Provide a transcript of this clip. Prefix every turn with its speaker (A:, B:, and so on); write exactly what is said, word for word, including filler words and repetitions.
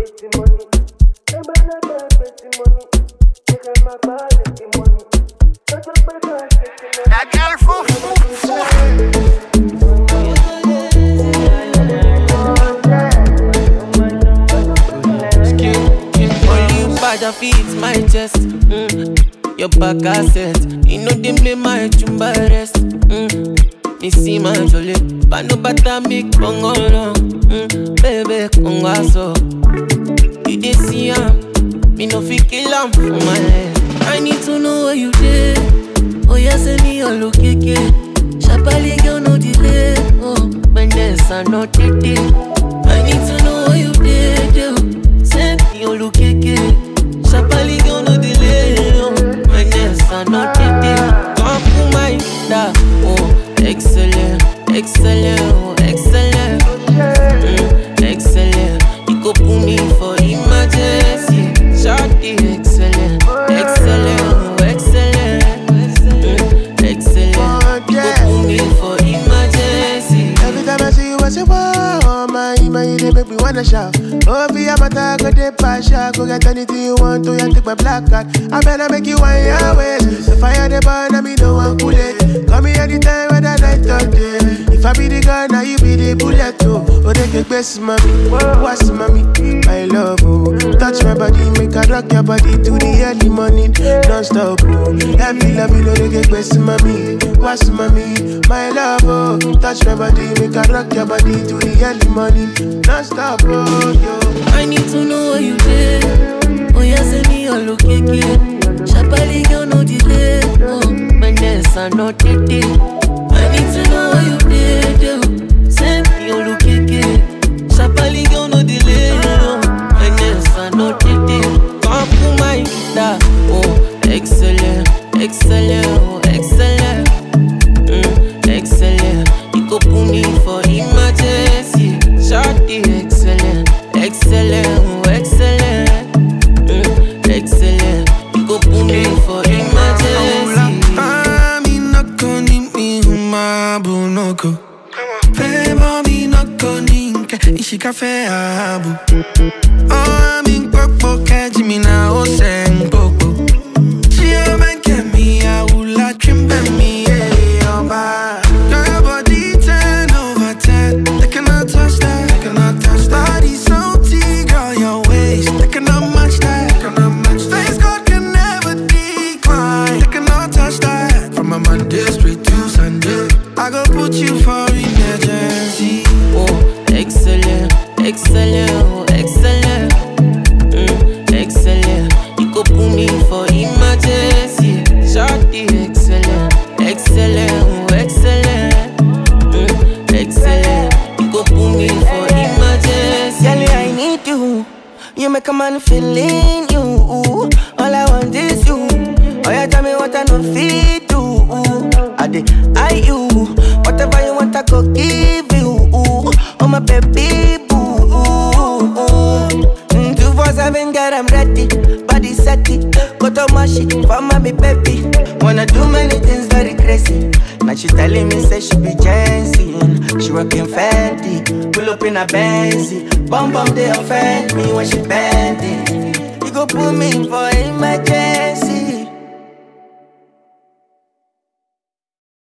A: That girl full.
B: Only you bad feet my chest. Mm. Your back asset. You know they make my chumba rest. Mm. Me see my jolly. But no better make bongo long. Mm. Baby, conga so. You dey see am. Me no fit kill am for my head. I need to know where you did. Oh yeah, send me your location. Sharply girl, no delay. Oh, when there's a no titi. I need to know where you did. Yo. Send me your location. Sharply girl, no delay. Oh, when there's a no titi. Come to my da. Oh, excellent, excellent, oh, excellent, mm, excellent. You go put me for emergency. Shorty, excellent, excellent, oh, excellent, mm, excellent. You go put me for emergency.
C: Every time I see you, I say, wow, my, my, they make me wanna shout. Oh, be a matter, go de pasha. Go get anything you want to, you take my black card. I better make you one your ways. The fire, the burn, I me no one cool it. Call me anytime, whether night or day. If I be the gun, now you be the bullet, oh. Oh, they get best, mommy. What's mommy? My love, oh. Touch my body, make her rock your body to the early morning. Non-stop, oh. Every love, you know they get best, mommy. What's mommy? My love, oh. Touch my body, make her rock your body to the early morning. Non-stop, oh, yo.
B: I need to know where you did. Oh, yeah, send me your location. Sharply, girl, no delay. Oh, when there's a no titi. I need to know where you did. Yo. Send me your location. Sharply, girl, no delay. Oh, when there's a no titi. Come to my da. Oh, excellent, excellent, oh, excellent, mm, excellent. You go put me for emergency. Shorty, excellent, excellent, oh, excellent, mm, excellent. You go put me for emergency.
D: Mami noko ni mi humabu noko. Febo mi noko ninke ishika fe abu. Oh mi nkpokpo keji mi na ose nkpokpo. Shio menke mi awula trimbe mi e oba. Your body ten over ten. They cannot touch that. They cannot touch that. Body so tea, girl, your waist. They cannot match that. They cannot match that. Face God can never decline. They cannot touch that. From a Monday straight to Sunday, I go put you for emergency.
B: Oh, excellent, excellent, oh, excellent, mm, excellent. You go put me for emergency. Shorty, excellent, excellent, oh, excellent, mm, excellent. You go put me for emergency.
E: Girl, I need you. You make a man feel in you. All I want is you. Oh, you tell me what I know fit do. I did I you. Whatever you want, I go give you. Oh, my baby boo. Mm, two four seven, girl, I'm ready. Body set it. Go to my shit for my baby. Wanna do many things very crazy. Now she telling me say she be Jensen. She rockin' Fenty. Pull up in a Benzy. Bum bum they offend me when she bend it. You go put me for emergency.